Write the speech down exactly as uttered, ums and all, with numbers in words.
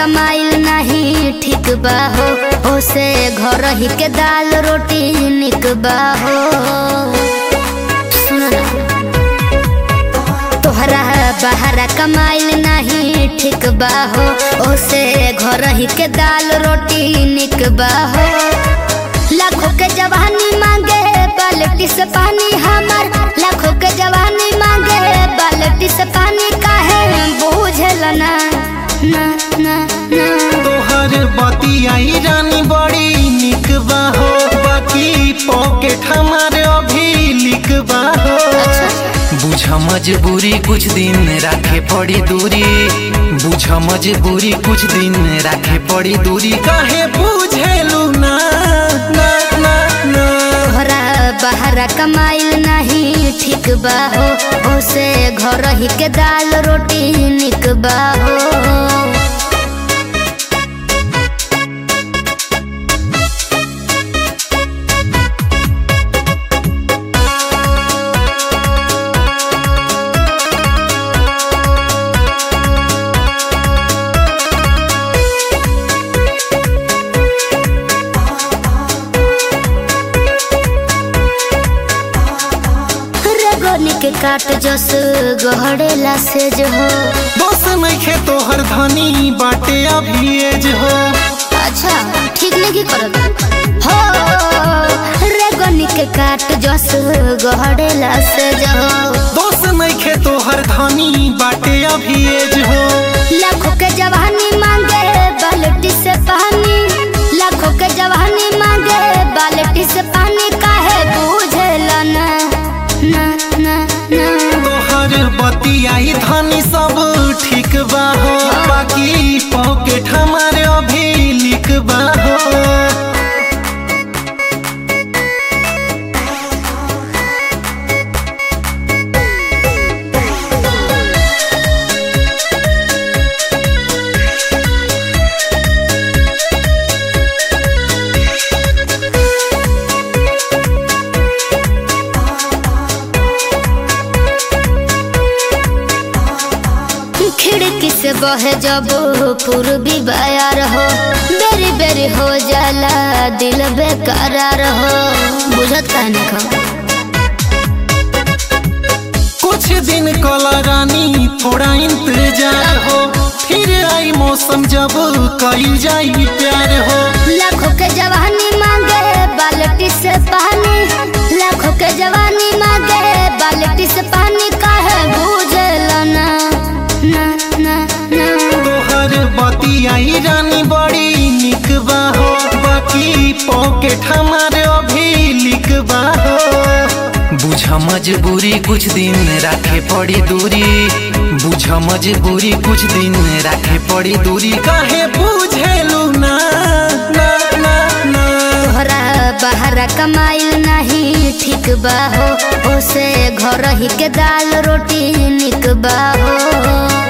कमाइल नहीं ठीक बा हो, ओसे घर ही के दाल रोटी निक बा हो। सुनो ना, तोहरा बाहर कमाइल नहीं ठीक बा हो, ओसे घर ही के दाल रोटी निक बा हो। लाखों के जवानी मांगे बाल्टी से पानी हमार, लाखों के जवानी मांगे बाल्टी से पानी काहे बुझल ना ना ना ना। तोहर बतियाई रानी बड़ी निक बा हो, बाकी पॉकेट हमारे अभी लिक बा हो। बुझ मजबूरी कुछ दिन राखे पड़ी दूरी, बुझ मजबूरी कुछ दिन राखे पड़ी दूरी। काहे बुझेलू ना ना ना ना। तोहरा बाहर कमाइल नहीं ठीक बा हो, ओसे घर ही के दाल रोटी निक बा हो। के काट जस गहड़ेला से जो हो, बस नइखे तोहर धनी बाटे अभी एज हो। अच्छा ठीक नहीं करत हो रे गनी के काट जस गहड़ेला से जो हो, दोस्त नइखे तोहर धनी बाटे अभी एज हो। लाखों के जवानी मांगे बाल्टी से पानी, लाखों के जवानी मांगे बाल्टी से पानी काहे बुझल ना ना ना ना। तोहर बतियाई धनी सब ठीक बा हो, बाकी पॉकेट हमारे अभी लिक बा हो। खिड़की से बहे जब पूर्वी बयार हो, बेरी बेरी हो जाला दिल बेकरार हो। बुझत कहने का कुछ दिन कला रानी थोड़ा इंतजार हो, फिर आई मौसम जब कईल जाई प्यार हो। लाखों के जवानी मांगे बाल्टी से पानी, लाखों के जवानी मांगे बाल्टी से पानी काहे बुझल ना ना ना ना। तोहर बतियाई रानी बड़ी निक बा हो, बाकी पॉकेट हमारे अभी लिक बा हो। बुझ मजबूरी कुछ दिन राखे पड़ी दूरी, बुझ मजबूरी कुछ दिन राखे पड़ी दूरी। काहे बुझेलू ना ना ना ना। तोहरा बाहर कमाइल नहीं ठीक बा हो, ओसे घर ही के दाल रोटी निक बा हो।